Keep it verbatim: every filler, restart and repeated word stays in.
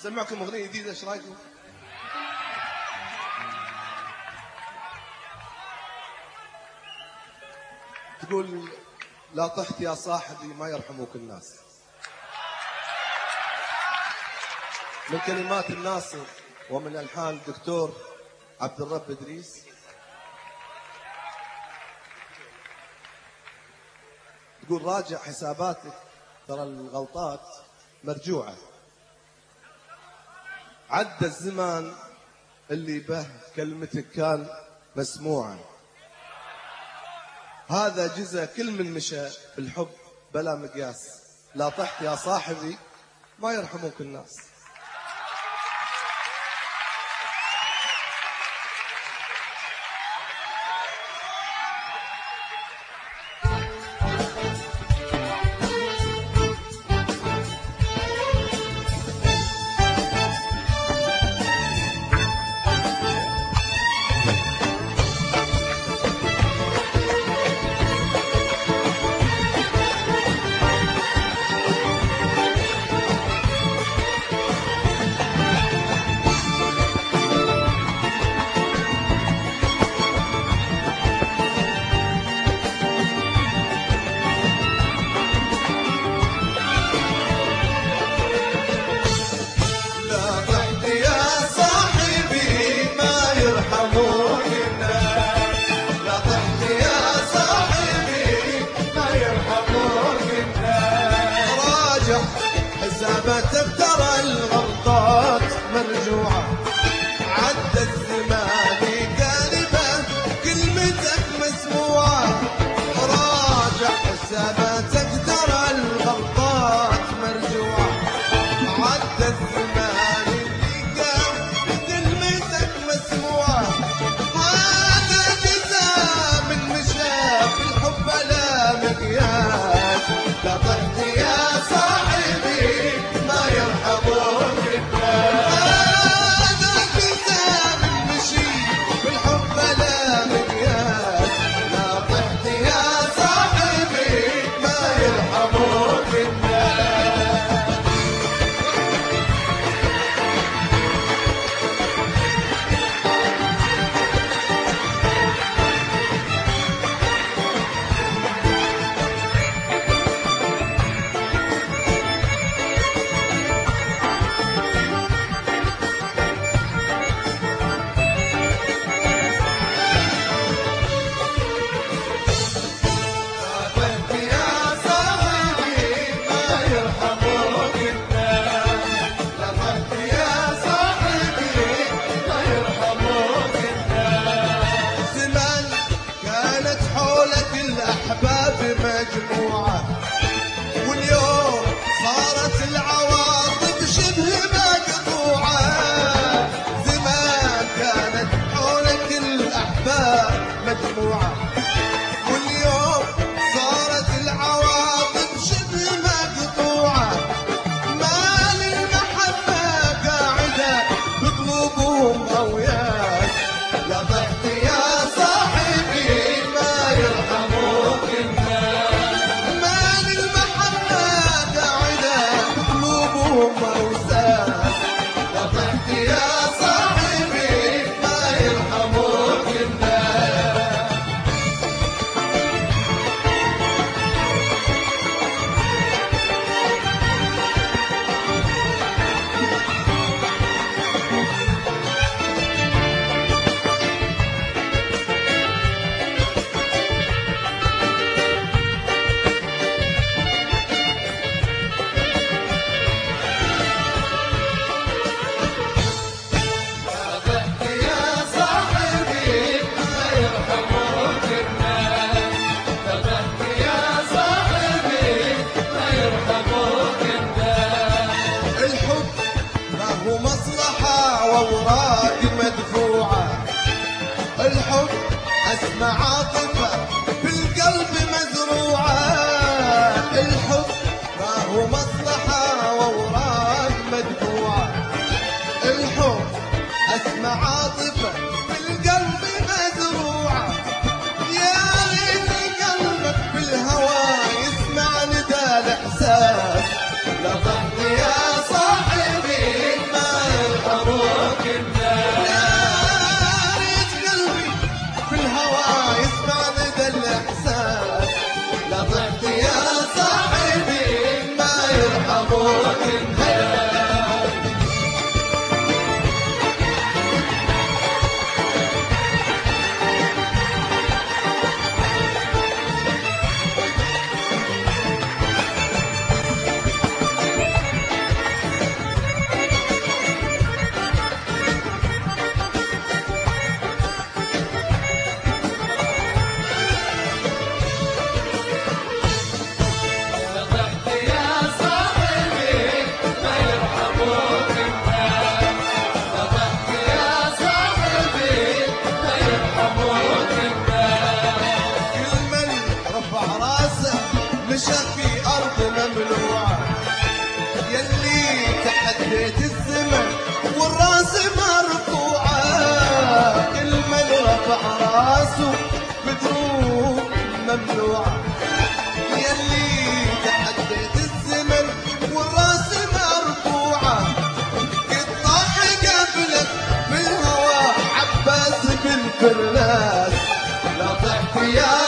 سمعكم اغنيه جديده، ايش رايكم؟ تقول لا طحت يا صاحبي ما يرحموك الناس، من كلمات الناصر ومن الحان الدكتور عبد الرب ادريس. تقول راجع حساباتك ترى الغلطات مرجوعه، عدى الزمان اللي به كلمتك كان مسموعه، هذا جزا كل من مشى في الحب بلا مقياس، لا طحت يا صاحبي ما يرحموك الناس. حساباتك ترى الغلطات مرجوعة، عدى الزمان قالبة كلمتك مسموعة، راجع حساباتك ترى الغلطات مرجوعة، عدى الزمان قال كلمتك مسموعة، هذا جزاء من مشى في الحب لا مقياس، لا طحت يا صاحبي ما يرحموك الناس، هذا جزاء من مشي في الحب لا مقياس، لا طحت يا صاحبي ما يرحموك الناس. مجموعة واليوم صارت العواطف شبه مقطوعة، زمان كانت حولك الأحباب مجموعة واليوم صارت العواطف شبه مقطوعة، ما للمحبة قاعدة بقلوبهم أوياس، لا ضحت يا صاحبي ما يرحموك الناس، ما للمحبة قاعدة بقلوبهم أوساس، لا ضحت يا صاحبي ما يرحموك الناس. وأوراق مدفوعة، الحب أسمى عاطفة في القلب مزروعة، الحب ما هو مصلحة وأوراق مدفوعة، الحب أسمى عاطفة في القلب مزروعة، يا ريت قلبك بالهوى يسمع نداء الإحساس، لا ضحك يا صاحبي ما العافية